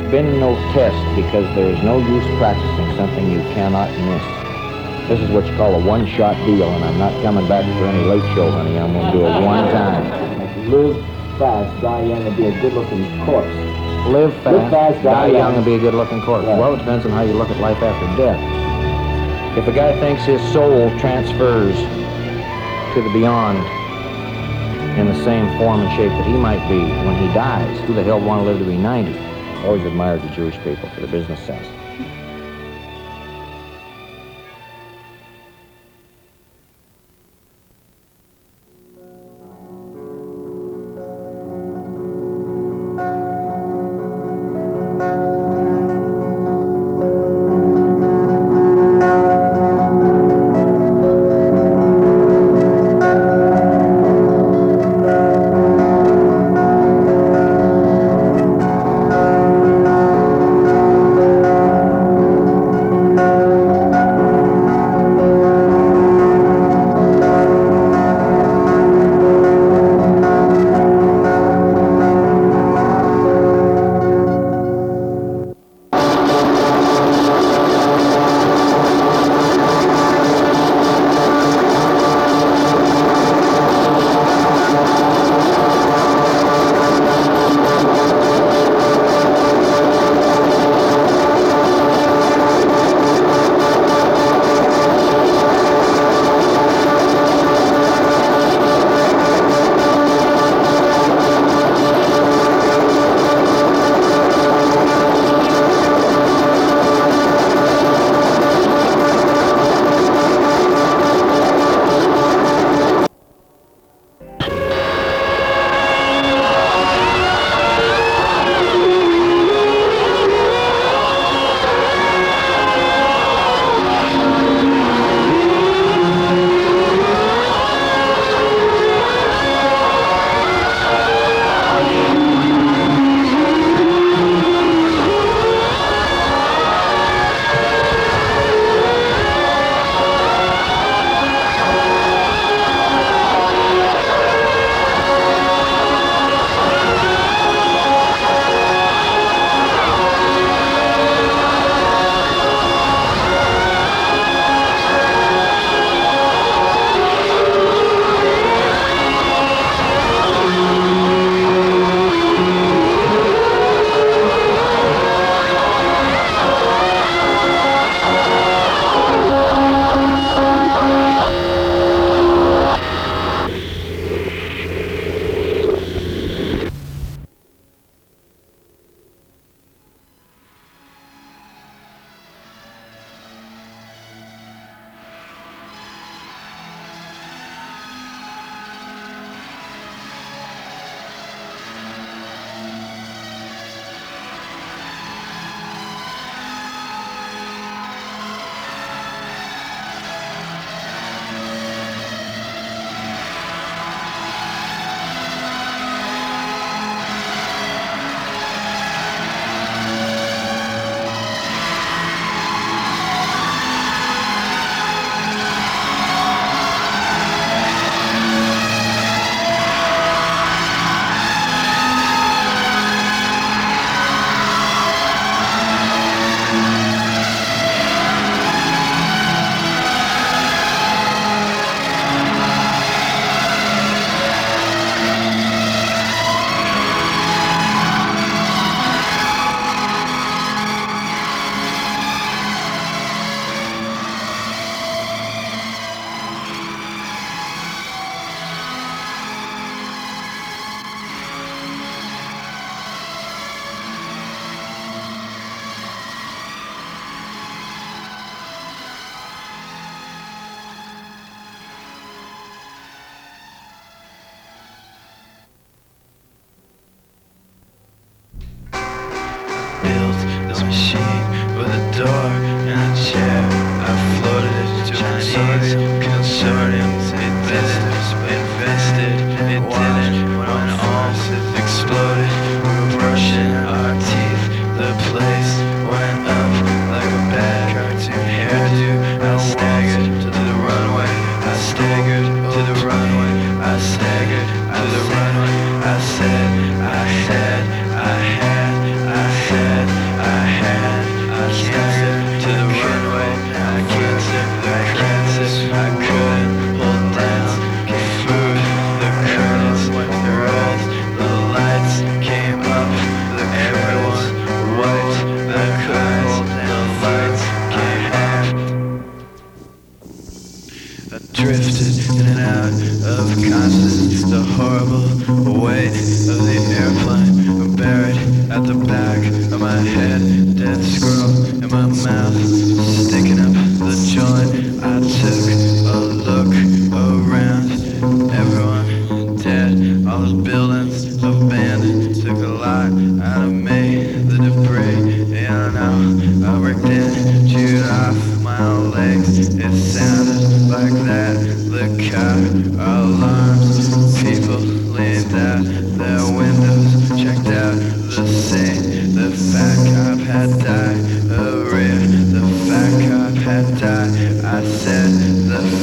been no test because there is no use practicing something you cannot miss. This is what you call a one-shot deal, and I'm not coming back for any late show, honey. I'm going to do it one time. Live fast, die young, and be a good-looking corpse. Live fast, die young, and be a good-looking corpse. Right. Well, it depends on how you look at life after death. If a guy thinks his soul transfers to the beyond in the same form and shape that he might be when he dies, who the hell want to live to be 90? Always admired the Jewish people for the business sense. drifted in and out of consciousness. The horrible weight of the airplane. I'm buried at the back of my head. Dead squirrel in my mouth, sticking up the joint. I took a look around. Everyone dead. All those buildings abandoned. Took a lot out of me. The debris. Yeah, I know. I worked in, chewed off my own legs. It sounded like that. The car alarms. People leaned out their windows, checked out the scene. The fat cop had diarrhea. The fat cop had died. I said the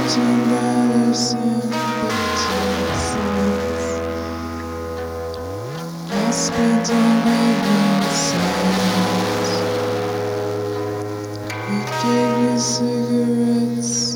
$15 in purchases. I spent on my silence. He gave me cigarettes.